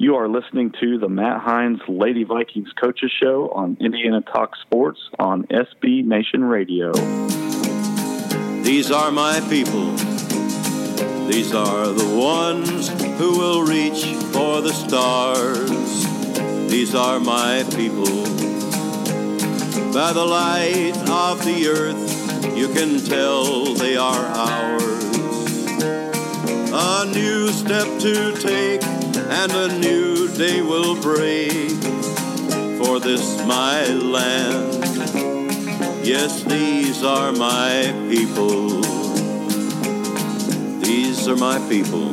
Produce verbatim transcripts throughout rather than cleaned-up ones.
You are listening to the Matt Hines Lady Vikings Coaches Show on Indiana Talk Sports on S B Nation Radio. These are my people. These are the ones who will reach for the stars. These are my people. By the light of the earth, you can tell they are ours. A new step to take and a new day will break for this my land. Yes, these are my people. These are my people.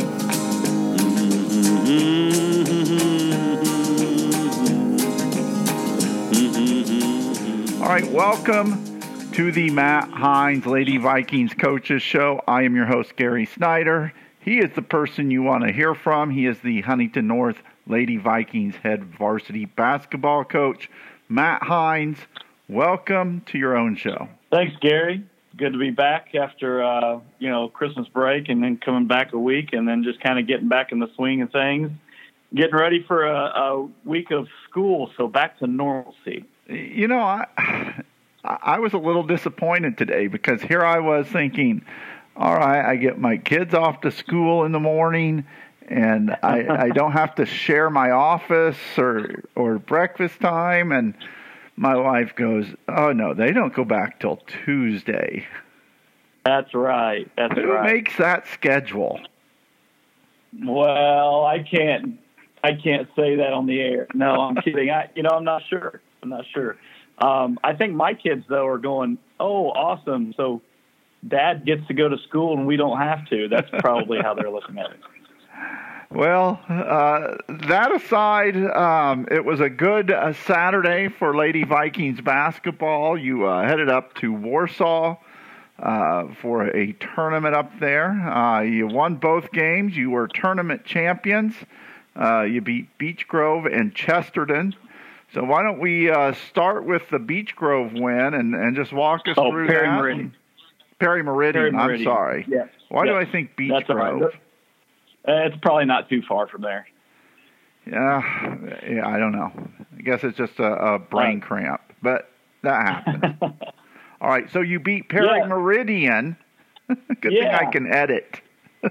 All right, welcome to the Matt Hines Lady Vikings Coaches Show. I am your host, Gary Snyder. He is the person you want to hear from. He is the Huntington North Lady Vikings head varsity basketball coach, Matt Hines. Welcome to your own show. Thanks, Gary. Good to be back after, uh, you know, Christmas break and then coming back a week and then just kind of getting back in the swing of things, getting ready for a, a week of school, so back to normalcy. You know, I, I was a little disappointed today because here I was thinking, all right, I get my kids off to school in the morning and I, I don't have to share my office or or breakfast time. And my wife goes, oh, no, they don't go back till Tuesday. That's right. That's Who right. Who makes that schedule? Well, I can't I can't say that on the air. No, I'm kidding. I, you know, I'm not sure. I'm not sure. Um, I think my kids, though, are going, oh, awesome. So Dad gets to go to school and we don't have to. That's probably how they're looking at it. Well, uh, that aside, um, it was a good uh, Saturday for Lady Vikings basketball. You uh, headed up to Warsaw uh, for a tournament up there. Uh, you won both games. You were tournament champions. Uh, you beat Beech Grove and Chesterton. So why don't we uh, start with the Beech Grove win and, and just walk us oh, through Perry that? Meridian. Perry Meridian. Perry Meridian. I'm sorry. Yes. Why yes. do I think Beech That's Grove? Right. It's probably not too far from there. Yeah, yeah, I don't know. I guess it's just a, a brain right. cramp, but that happens. All right, so you beat Perry yeah. Meridian. Good yeah. thing I can edit.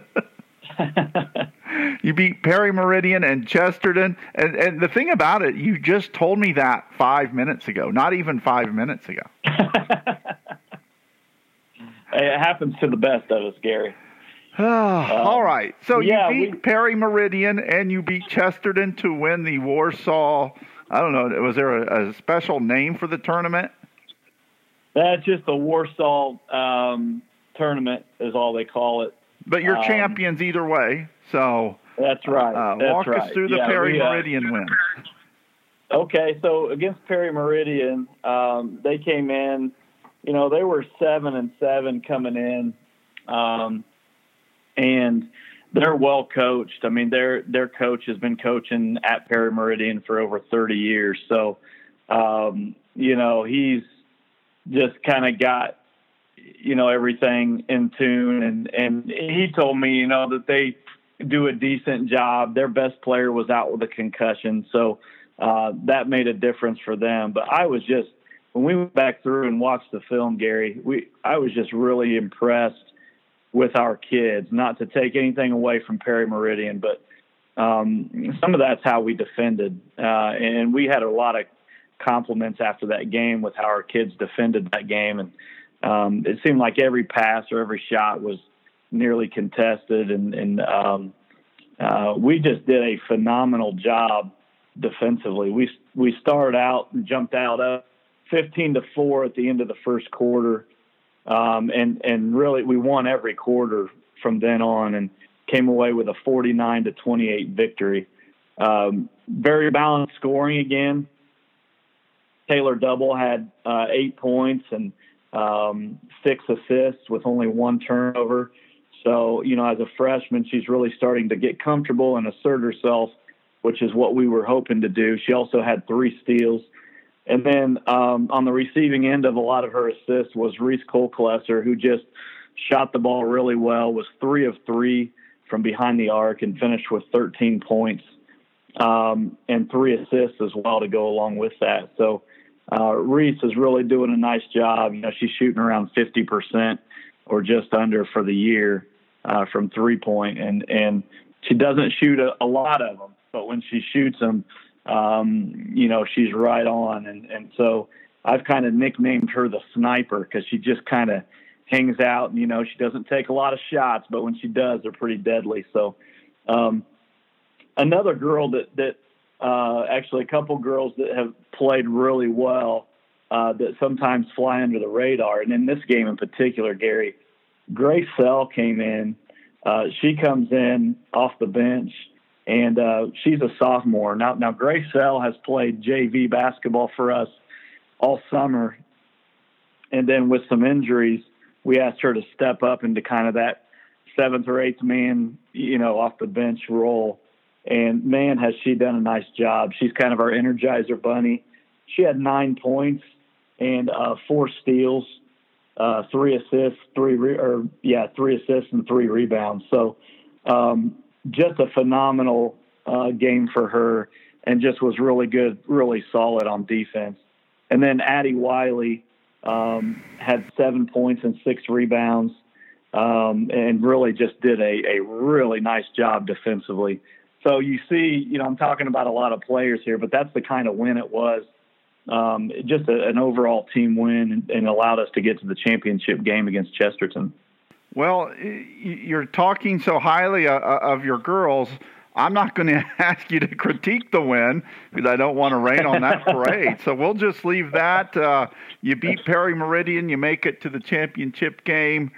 You beat Perry Meridian and Chesterton. And, and the thing about it, you just told me that five minutes ago, not even five minutes ago. It happens to the best of us, Gary. Oh, um, all right. So yeah, you beat we, Perry Meridian and you beat Chesterton to win the Warsaw. I don't know. Was there a, a special name for the tournament? That's just the Warsaw um, tournament is all they call it. But you're um, champions either way. So that's right. Uh, that's walk right. us through the yeah, Perry we, uh, Meridian win. Okay, so against Perry Meridian, um, they came in. You know, they were seven and seven coming in, um, and they're well coached. I mean, their their coach has been coaching at Perry Meridian for over thirty years. So, um, you know, he's just kind of got, you know, everything in tune. And, and he told me, you know, that they do a decent job. Their best player was out with a concussion. So uh, that made a difference for them. But I was just, when we went back through and watched the film, Gary, we I was just really impressed with our kids, not to take anything away from Perry Meridian, but um, some of that's how we defended. Uh, and we had a lot of compliments after that game with how our kids defended that game. And um, it seemed like every pass or every shot was nearly contested. And, and um, uh, we just did a phenomenal job defensively. We, we started out and jumped out up fifteen to four at the end of the first quarter. Um, and, and really we won every quarter from then on and came away with a forty-nine to twenty-eight victory. Um, very balanced scoring again. Taylor Double had uh, eight points and um, six assists with only one turnover. So, you know, as a freshman, she's really starting to get comfortable and assert herself, which is what we were hoping to do. She also had three steals. And then um, on the receiving end of a lot of her assists was Reese Colklesser, who just shot the ball really well, was three of three from behind the arc and finished with thirteen points. um, and three assists as well to go along with that. So uh, Reese is really doing a nice job. You know, she's shooting around fifty percent or just under for the year uh, from three point, and and she doesn't shoot a, a lot of them, but when she shoots them, um, you know, she's right on. And, and so I've kind of nicknamed her the sniper because she just kind of hangs out. And, you know, she doesn't take a lot of shots, but when she does, they're pretty deadly. So um, another girl that, that uh, actually a couple girls that have played really well uh, that sometimes fly under the radar. And in this game in particular, Gary, Grace Sell came in. Uh, she comes in off the bench, and uh, she's a sophomore. Now, now Grace Sell has played J V basketball for us all summer. And then with some injuries, we asked her to step up into kind of that seventh or eighth man, you know, off the bench role. And, man, has she done a nice job. She's kind of our Energizer bunny. She had nine points and uh, four steals. Uh, three assists, three re- or yeah, three assists and three rebounds. So um, just a phenomenal uh, game for her, and just was really good, really solid on defense. And then Addie Wiley um, had seven points and six rebounds, um, and really just did a, a really nice job defensively. So you see, you know, I'm talking about a lot of players here, but that's the kind of win it was. Um, just a, an overall team win, and, and allowed us to get to the championship game against Chesterton. Well, you're talking so highly of your girls. I'm not going to ask you to critique the win because I don't want to rain on that parade. So we'll just leave that. Uh, you beat Perry Meridian. You make it to the championship game.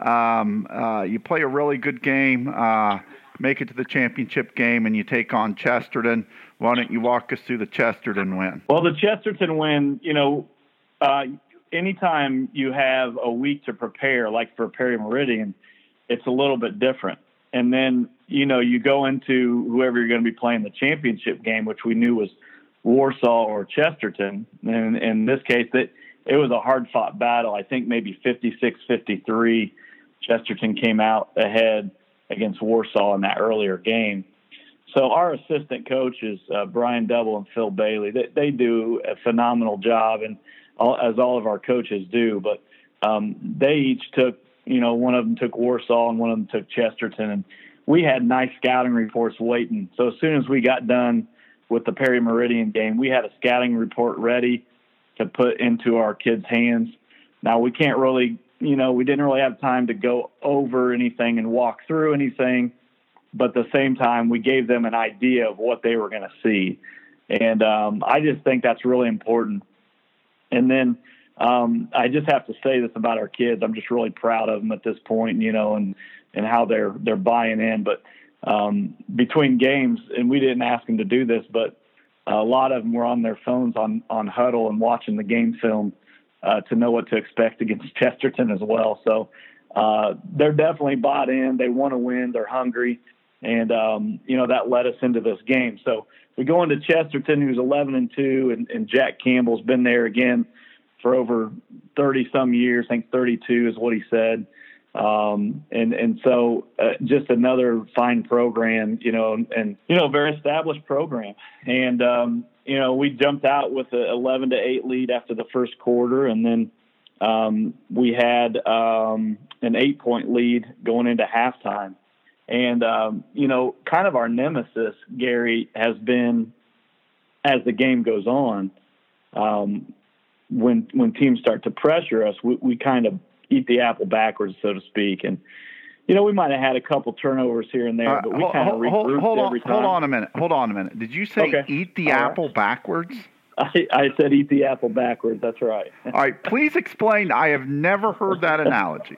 Um, uh, you play a really good game, uh, make it to the championship game, and you take on Chesterton. Why don't you walk us through the Chesterton win? Well, the Chesterton win, you know, uh, anytime you have a week to prepare, like for Perry Meridian, it's a little bit different. And then, you know, you go into whoever you're going to be playing the championship game, which we knew was Warsaw or Chesterton. And in this case, it, it was a hard-fought battle. I think maybe fifty-six fifty-three, Chesterton came out ahead against Warsaw in that earlier game. So our assistant coaches, uh, Brian Double and Phil Bailey, they, they do a phenomenal job, and all, as all of our coaches do. But um, they each took, you know, one of them took Warsaw and one of them took Chesterton, and we had nice scouting reports waiting. So as soon as we got done with the Perry Meridian game, we had a scouting report ready to put into our kids' hands. Now we can't really, you know, we didn't really have time to go over anything and walk through anything. But at the same time, we gave them an idea of what they were going to see. And um, I just think that's really important. And then um, I just have to say this about our kids. I'm just really proud of them at this point, you know, and, and how they're they're buying in. But um, between games, and we didn't ask them to do this, but a lot of them were on their phones on, on Huddle and watching the game film uh, to know what to expect against Chesterton as well. So uh, they're definitely bought in. They want to win. They're hungry. And, um, you know, that led us into this game. So we go into Chesterton, who's eleven and two, and, and Jack Campbell's been there again for over thirty some years. I think thirty-two is what he said. Um, and, and so uh, just another fine program, you know, and, and, you know, very established program. And, um, you know, we jumped out with an eleven to eight lead after the first quarter. And then um, we had um, an eight point lead going into halftime. And, um, you know, kind of our nemesis, Gary, has been, as the game goes on, um, when when teams start to pressure us, we, we kind of eat the apple backwards, so to speak. And, you know, we might have had a couple turnovers here and there, but we uh, kind of regrouped hold, every on, time. Hold on a minute. Hold on a minute. Did you say okay. eat the All apple right. backwards? I, I said eat the apple backwards. That's right. All right. Please explain. I have never heard that analogy.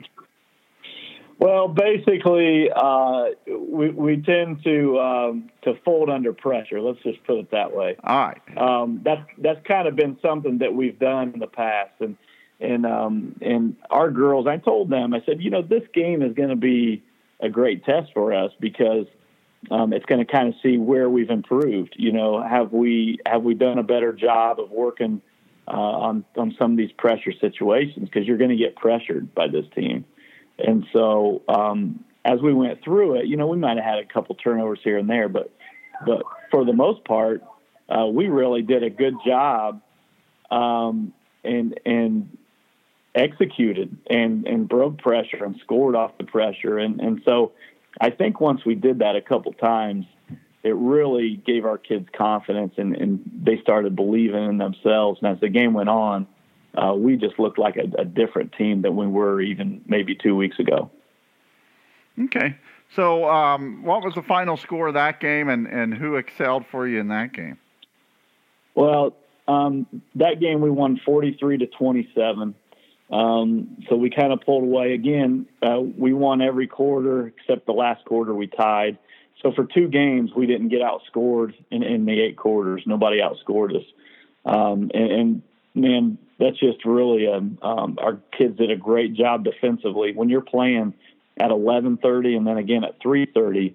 Well, basically, uh, we we tend to um, to fold under pressure. Let's just put it that way. All right. Um, that's that's kind of been something that we've done in the past, and and um, and our girls. I told them, I said, you know, this game is going to be a great test for us because um, it's going to kind of see where we've improved. You know, have we have we done a better job of working uh, on on some of these pressure situations? Because you're going to get pressured by this team. And so um, as we went through it, you know, we might have had a couple turnovers here and there, but but for the most part, uh, we really did a good job um, and and executed and, and broke pressure and scored off the pressure. And, and so I think once we did that a couple times, it really gave our kids confidence, and, and they started believing in themselves. And as the game went on, uh, we just looked like a, a different team than we were even maybe two weeks ago. Okay. So um, what was the final score of that game, and, and who excelled for you in that game? Well, um, that game we won forty-three to twenty-seven. Um, so we kind of pulled away. Again, uh, we won every quarter except the last quarter we tied. So for two games, we didn't get outscored in, in the eight quarters. Nobody outscored us. Um, and, and, man, that's just really um, um, our kids did a great job defensively. When you're playing at eleven thirty and then again at three thirty,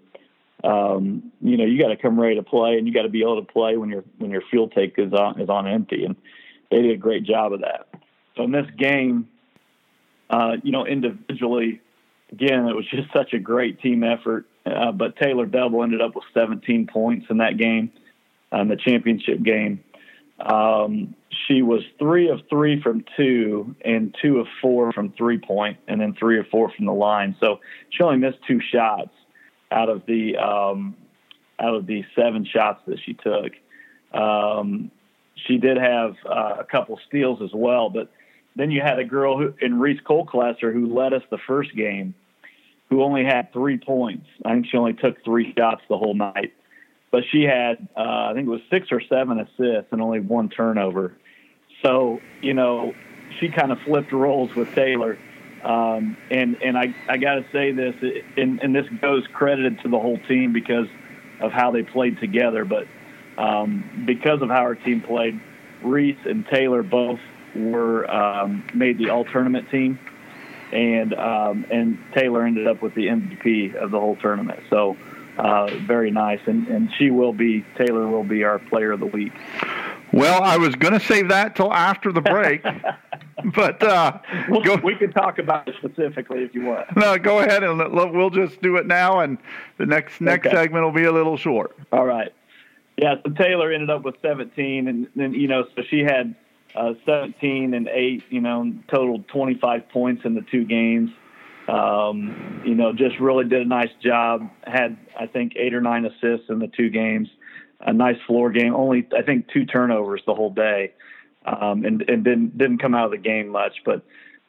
um, you know, you got to come ready to play, and you got to be able to play when your when your fuel tank is on is on empty. And they did a great job of that. So in this game, uh, you know, individually, again, it was just such a great team effort. Uh, but Taylor Devil ended up with seventeen points in that game, in the championship game. Um, she was three of three from two and two of four from three point, and then three or four from the line. So she only missed two shots out of the um, out of the seven shots that she took. Um, she did have uh, a couple steals as well, but then you had a girl who, in Reese Colclasser, who led us the first game, who only had three points. I think she only took three shots the whole night. But she had, uh, I think it was six or seven assists and only one turnover. So, you know, she kind of flipped roles with Taylor. Um, and, and I, I got to say this, and, and this goes credited to the whole team because of how they played together. But um, because of how our team played, Reese and Taylor both were um, made the all-tournament team. And um, and Taylor ended up with the M V P of the whole tournament. So uh, very nice. And, and she will be, Taylor will be our player of the week. Well, I was going to save that till after the break. but uh, we'll, go, we can talk about it specifically if you want. No, go ahead, and we'll just do it now. And the next next okay. segment will be a little short. All right. Yeah, so Taylor ended up with seventeen. And then, you know, so she had Uh, seventeen and eight, you know, total twenty-five points in the two games. Um, you know, just really did a nice job. Had, I think, eight or nine assists in the two games. A nice floor game. Only, I think, two turnovers the whole day, um, and, and didn't didn't come out of the game much. But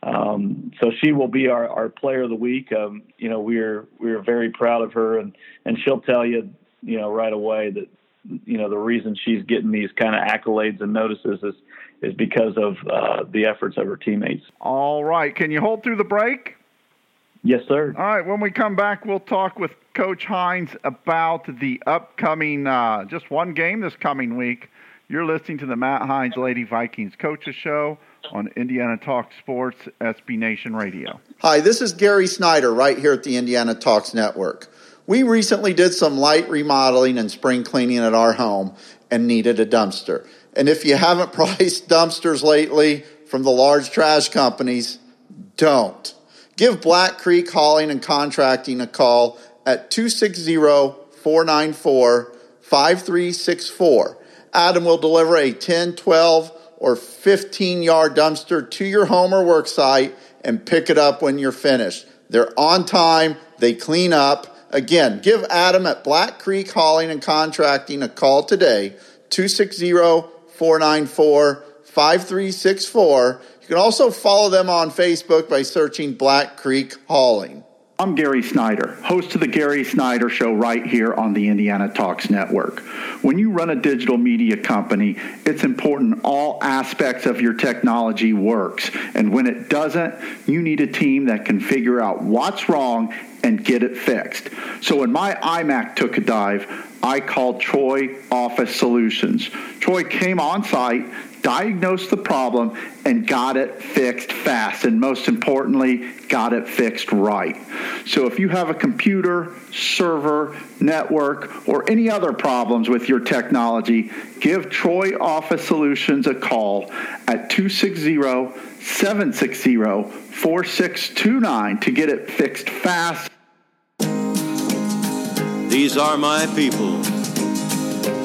um, so she will be our, our player of the week. Um, you know, we're we're very proud of her, and, and she'll tell you, you know, right away that, you know, the reason she's getting these kind of accolades and notices is is because of uh, the efforts of her teammates. All right. Can you hold through the break? Yes, sir. All right. When we come back, we'll talk with Coach Hines about the upcoming, uh, just one game this coming week. You're listening to the Matt Hines Lady Vikings Coaches Show on Indiana Talk Sports, S B Nation Radio. Hi, this is Gary Snyder right here at the Indiana Talks Network. We recently did some light remodeling and spring cleaning at our home and needed a dumpster. And if you haven't priced dumpsters lately from the large trash companies, don't. Give Black Creek Hauling and Contracting a call at two six zero, four nine four, five three six four. Adam will deliver a ten, twelve, or fifteen-yard dumpster to your home or work site and pick it up when you're finished. They're on time. They clean up. Again, give Adam at Black Creek Hauling and Contracting a call today, two six zero, four nine four, five three six four. You can also follow them on Facebook by searching Black Creek Hauling. I'm Gary Snyder, host of the Gary Snyder Show right here on the Indiana Talks Network. When you run a digital media company, it's important all aspects of your technology works. And when it doesn't, you need a team that can figure out what's wrong and get it fixed. So when my iMac took a dive, I called Troy Office Solutions. Troy came on site, diagnosed the problem, and got it fixed fast, and most importantly, got it fixed right. So if you have a computer, server, network, or any other problems with your technology, give Troy Office Solutions a call at two six zero, seven six zero, four six two nine to get it fixed fast. These are my people.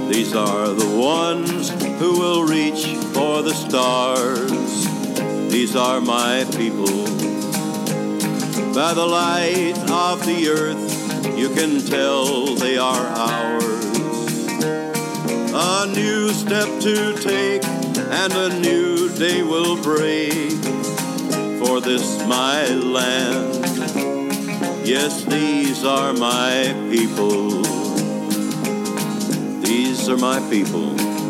These are the ones who will reach for the stars. These are my people. By the light of the earth, you can tell they are ours. A new step to take, and a new day will break for this my land. Yes, these are my people. These are my people.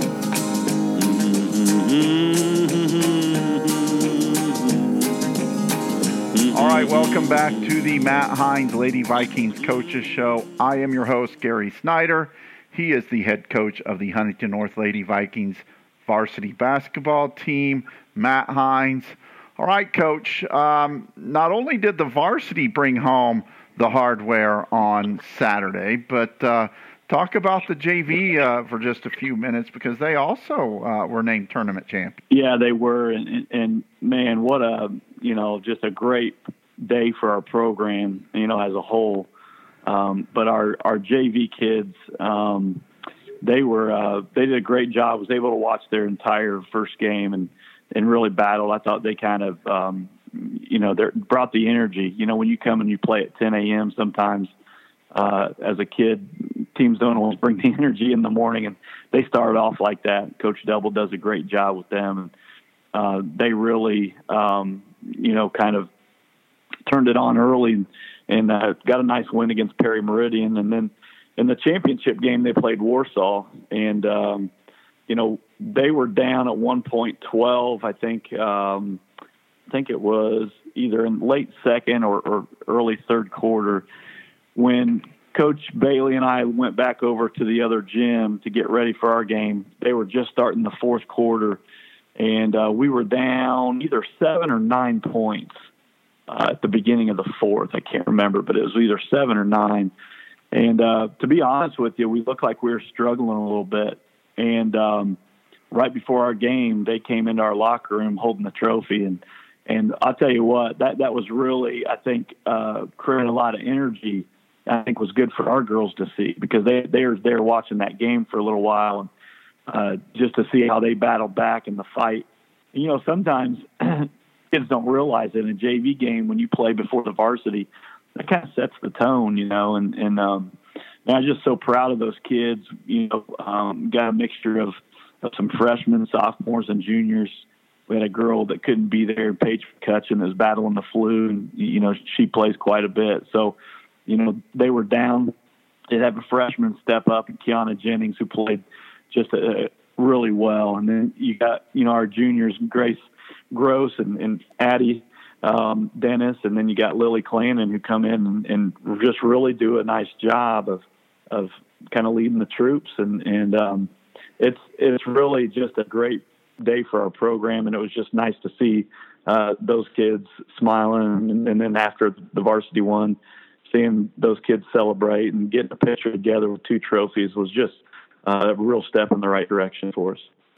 All right, welcome back to the Matt Hines Lady Vikings Coaches Show. I am your host, Gary Snyder. He is the head coach of the Huntington North Lady Vikings varsity basketball team, Matt Hines. All right, Coach, um, not only did the varsity bring home the hardware on Saturday, but uh, talk about the J V uh, for just a few minutes, because they also uh, were named tournament champions. Yeah, they were, and, and, and man, what a, you know, just a great day for our program, you know, as a whole. Um, but our, our J V kids, um, they were, uh, they did a great job. I was able to watch their entire first game and, and really battled. I thought they kind of, um, you know, they brought the energy. You know, when you come and you play at ten a.m. sometimes uh, as a kid, teams don't always bring the energy in the morning, and they started off like that. Coach Double does a great job with them. And uh, they really, um, you know, kind of turned it on early and uh, got a nice win against Perry Meridian. And then in the championship game, they played Warsaw, and, um, you know, they were down at one point twelve, I think. Um, I think it was either in late second or, or early third quarter when Coach Bailey and I went back over to the other gym to get ready for our game. They were just starting the fourth quarter, and uh, we were down either seven or nine points uh, at the beginning of the fourth. I can't remember, but it was either seven or nine. And uh, to be honest with you, we looked like we were struggling a little bit. And um, right before our game, they came into our locker room holding the trophy. And, and I'll tell you what, that, that was really, I think, uh, created a lot of energy. I think was good for our girls to see, because they, they were there watching that game for a little while, and uh, just to see how they battled back in the fight. And, you know, sometimes kids don't realize it in a J V game when you play before the varsity, that kind of sets the tone, you know, and, and, um, and I'm just so proud of those kids. You know, um, got a mixture of, of some freshmen, sophomores, and juniors. We had a girl that couldn't be there, Paige McCutcheon, that was battling the flu, and, you know, she plays quite a bit. So, you know, they were down. They'd have a freshman step up, and Kiana Jennings, who played just uh, really well. And then you got, you know, our juniors, Grace Gross and, and Addie um, Dennis, and then you got Lily Clannon, who come in and, and just really do a nice job of of kind of leading the troops. And, and um, it's it's really just a great day for our program, and it was just nice to see uh, those kids smiling. And, and then after the varsity won, seeing those kids celebrate and getting a picture together with two trophies was just uh, a real step in the right direction for us.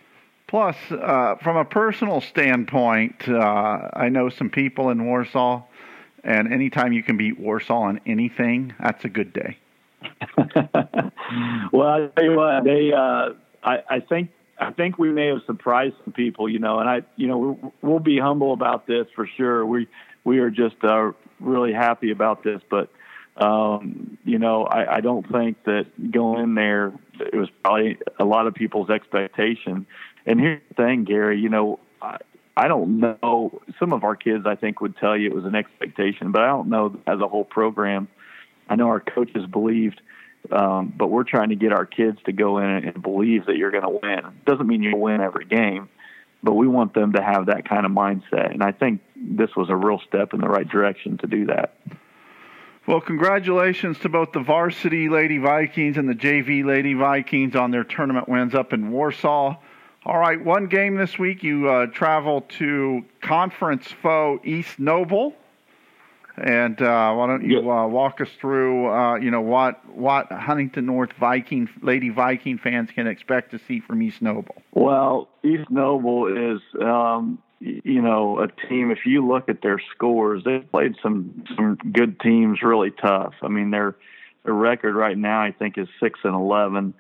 Plus, uh, from a personal standpoint, uh, I know some people in Warsaw, and anytime you can beat Warsaw on anything, that's a good day. Well, I tell you what, they, uh, I, I think, I think we may have surprised some people, you know, and I, you know, we'll, we'll be humble about this for sure. We, we are just uh, really happy about this, but Um, you know, I, I don't think that going in there, it was probably a lot of people's expectation. And here's the thing, Gary, you know, I, I don't know. Some of our kids, I think, would tell you it was an expectation, but I don't know as a whole program. I know our coaches believed, um, but we're trying to get our kids to go in and believe that you're going to win. It doesn't mean you'll win every game, but we want them to have that kind of mindset. And I think this was a real step in the right direction to do that. Well, congratulations to both the varsity Lady Vikings and the J V Lady Vikings on their tournament wins up in Warsaw. All right, one game this week. You uh, travel to conference foe East Noble. And uh, why don't you uh, walk us through, uh, you know, what what Huntington North Viking Lady Viking fans can expect to see from East Noble? Well, East Noble is, um, you know, a team. If you look at their scores, they've played some some good teams, really tough. I mean, their their record right now, I think, is six and eleven.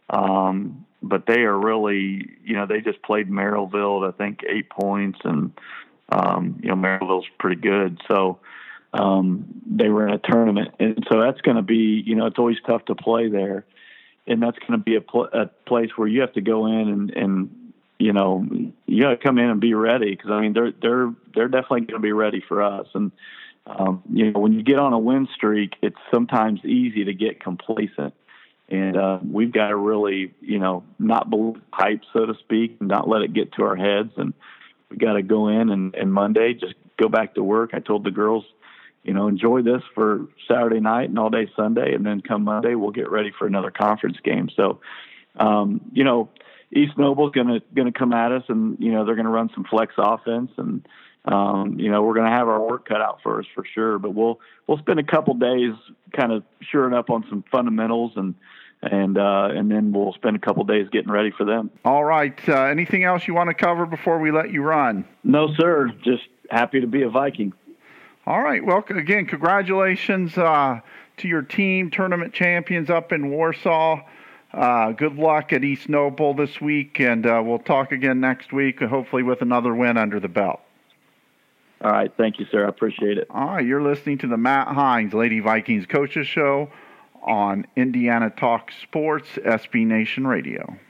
Um, but they are really, you know, they just played Merrillville, I think eight points, and um, you know, Merrillville's pretty good. So um, they were in a tournament, and so that's going to be, you know, it's always tough to play there, and that's going to be a, pl- a place where you have to go in and, and you know, you got to come in and be ready, because I mean, they're they're they're definitely going to be ready for us. And um, you know, when you get on a win streak, it's sometimes easy to get complacent. And uh, we've got to really, you know, not believe hype, so to speak, and not let it get to our heads. And we got to go in and, and Monday just go back to work. I told the girls, you know, enjoy this for Saturday night and all day Sunday, and then come Monday we'll get ready for another conference game. So, um, you know, East Noble's gonna gonna come at us, and you know they're gonna run some flex offense, and um, you know we're gonna have our work cut out for us for sure. But we'll we'll spend a couple days kind of shoring up on some fundamentals, and and uh, and then we'll spend a couple days getting ready for them. All right. Uh, anything else you want to cover before we let you run? No, sir. Just happy to be a Viking. All right. Well, again, congratulations uh, to your team, tournament champions up in Warsaw. Uh, good luck at East Noble this week, and uh, we'll talk again next week, hopefully with another win under the belt. All right. Thank you, sir. I appreciate it. All right. You're listening to the Matt Hines Lady Vikings Coaches Show on Indiana Talk Sports, S B Nation Radio.